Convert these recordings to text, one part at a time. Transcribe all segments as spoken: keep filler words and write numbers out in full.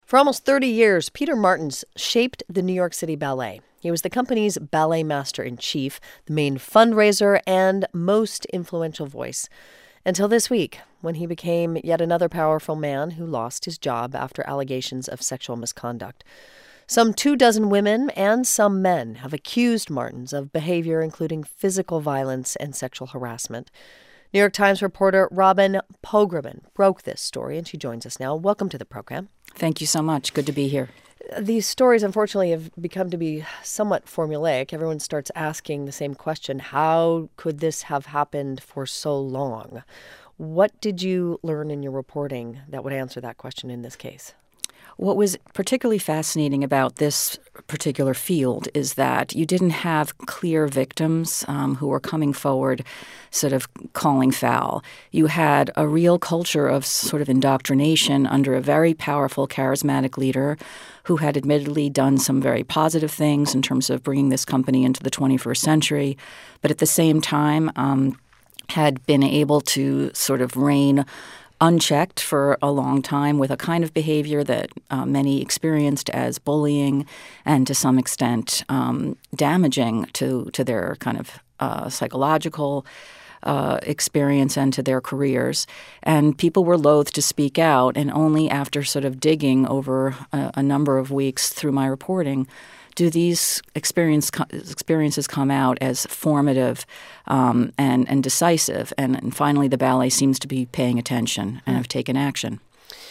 For almost thirty years, Peter Martins shaped the New York City Ballet. He was the company's ballet master-in-chief, the main fundraiser, and most influential voice. Until this week, when he became yet another powerful man who lost his job after allegations of sexual misconduct. Some two dozen women and some men have accused Martins of behavior including physical violence and sexual harassment. New York Times reporter Robin Pogrebin broke this story, and she joins us now. Welcome to the program. Thank you so much. Good to be here. These stories, unfortunately, have become to be somewhat formulaic. Everyone starts asking the same question: how could this have happened for so long? What did you learn in your reporting that would answer that question in this case? What was particularly fascinating about this particular field is that you didn't have clear victims um, who were coming forward sort of calling foul. You had a real culture of sort of indoctrination under a very powerful, charismatic leader who had admittedly done some very positive things in terms of bringing this company into the twenty-first century, but at the same time um, had been able to sort of reign unchecked for a long time with a kind of behavior that uh, many experienced as bullying and to some extent um, damaging to, to their kind of uh, psychological uh, experience and to their careers. And people were loath to speak out, and only after sort of digging over a, a number of weeks through my reporting do these experience, experiences come out as formative um, and, and decisive. And, and finally, the ballet seems to be paying attention and have taken action.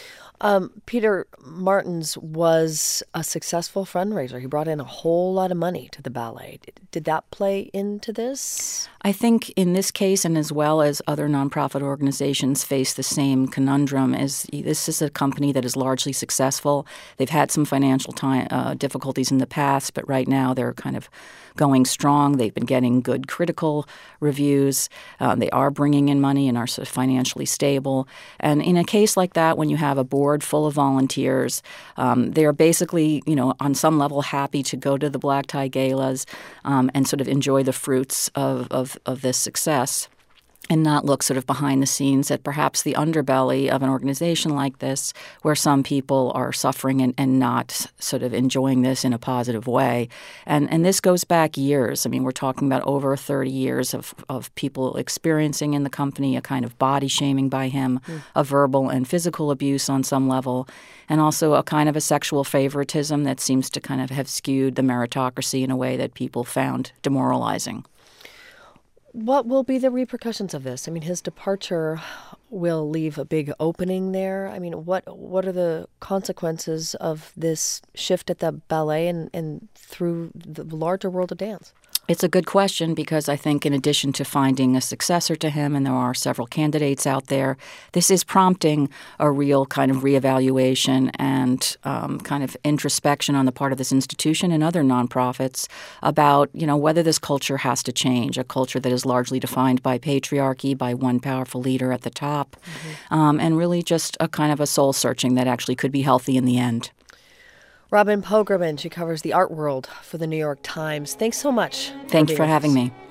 Um, Peter Martins was a successful fundraiser. He brought in a whole lot of money to the ballet. Did, did that play into this? I think in this case, and as well as other nonprofit organizations face the same conundrum, is this is a company that is largely successful. They've had some financial time, uh, difficulties in the past, but right now they're kind of going strong. They've been getting good critical reviews. Uh, they are bringing in money and are sort of financially stable. And in a case like that, when you have a board full of volunteers, um, they are basically, you know, on some level happy to go to the black tie galas um, and sort of enjoy the fruits of, of, of this success, and not look sort of behind the scenes at perhaps the underbelly of an organization like this where some people are suffering and, and not sort of enjoying this in a positive way. And and this goes back years. I mean, we're talking about over thirty years of, of people experiencing in the company a kind of body shaming by him, mm. a verbal and physical abuse on some level, and also a kind of a sexual favoritism that seems to kind of have skewed the meritocracy in a way that people found demoralizing. What will be the repercussions of this? I mean, his departure will leave a big opening there. I mean, what what are the consequences of this shift at the ballet and, and through the larger world of dance? It's a good question because I think in addition to finding a successor to him, and there are several candidates out there, this is prompting a real kind of reevaluation and um, kind of introspection on the part of this institution and other nonprofits about, you know, whether this culture has to change, a culture that is largely defined by patriarchy, by one powerful leader at the top, mm-hmm. um, and really just a kind of a soul searching that actually could be healthy in the end. Robin Pogrebin, she covers the art world for the New York Times. Thanks so much. Thanks for, for having me.